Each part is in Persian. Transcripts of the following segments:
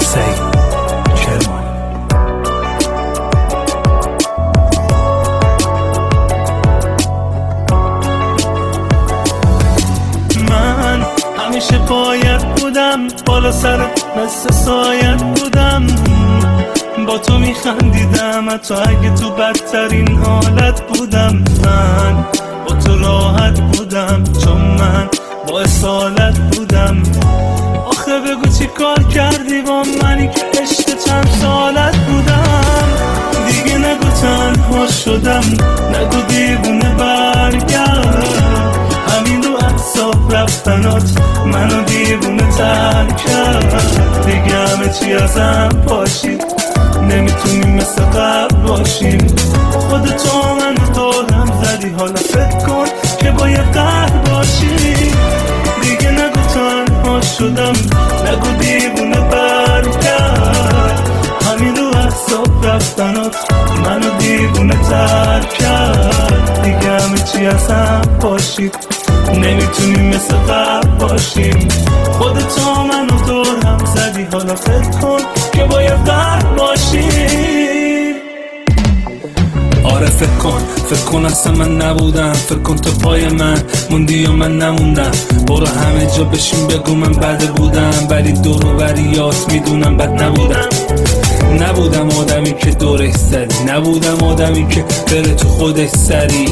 حسین کرمان. من همیشه باید بودم بالا سر مثل سایت بودم، با تو میخندیدم حتی اگه تو بدترین حالت بودم. من با تو راحت بودم چون من با اصالت بودم. آخه بگو چی کار کردی با منی که عشق چند سالت بودم. دیگه نگو تنها شدم، نگو دیوونه برگرد. همین رو اعصاب رفتنات منو دیوونه تر کرد. دیگه همه چی ازم پاشید، نمیتونیم مثل قبل باشیم. خودتو منو دورم زدی، حالا فکر کن که باید قهر باشی. دیگه نگو تنها شدم، نگو دیوونه برگرد. همین رو احساب رفتنات منو دیوونه تر کرد. دیگه همه چی ازم پاشید، نمیتونیم مثل قبل باشیم. خودتو منو دورم زدی، حالا فکر کن که باید قهر باشیم. آره فکر کن اصلا من نبودم. فکر کن تو پای من موندی و من نموندم. برو همه جا بشین بگو من بده بودم، ولی دور و بریات میدونم بد نبودم آدمی که دورش زدی، نبودم آدمی که بره تو خودش سری.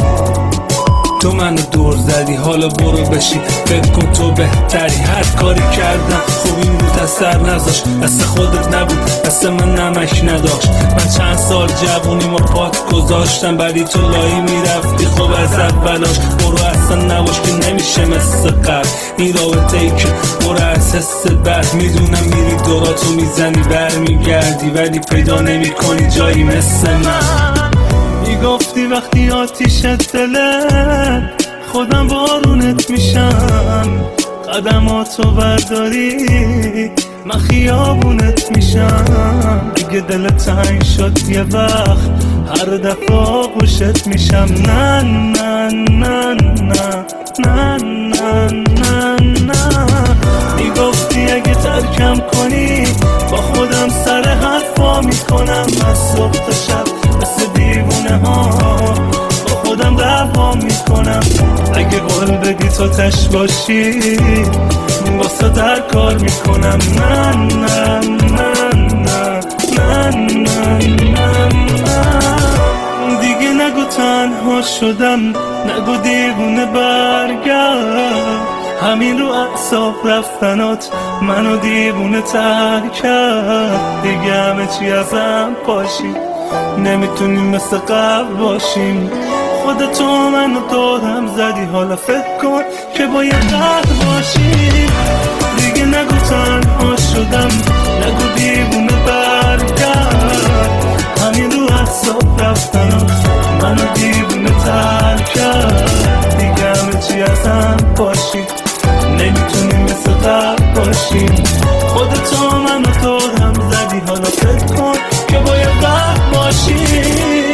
تو منو دور زدی، حالا برو بشی فکر کن تو بهتری. هر کاری کردم خوب این بود اثر نذاشت، دست خودت نبود دست من نمک نداشت. من چند سال جوونیم و پات گذاشتم، ولی تو لایی میرفتی خوب از اولاش. برو اصلا نباش که نمیشه مثل قبل این رابطه ای که برو از حس بد. میدونم میری دوراتو میزنی برمیگردی، ولی پیدا نمی کنی جایی مثل من. میگفتی وقتی آتیش دلت خودم بارونت میشم. قدماتو برداری من خیابونت میشم. اگه دلت تنگ شد یه وقت هر دفعه گوشت میشم. نه نه نه نه نه نه نه نه. میگفتی اگه ترکم کنی با خودم سر حرفا میکنم. از صبح تا شب مثل دیوونه ها با خودم دعوا میکنم. اگه قول بدی تو تش باشی واسه در کار میکنم. نه نه نه نه نه نه نه نه. دیگه نگو تنها شدم، نگو دیوونه برگرد. همین رو اعصاب رفتنات منو دیوونه تر کرد. دیگه همه چی ازم پاشید، نمیتونیم مثل قبل باشیم. خودتو منو دورم زدی، حالا فکر کن که باید قهر باشیم. دیگه نگو تنها شدم، نگو دیوونه برگرد. همین رو اعصاب رفتنات منو دیوونه تر کرد. دیگه همه چی ازم پاشید، نمیتونیم مثل قبل باشیم. خودتو منو دورم زدی، حالا فکر کن که باید قهر باشیم.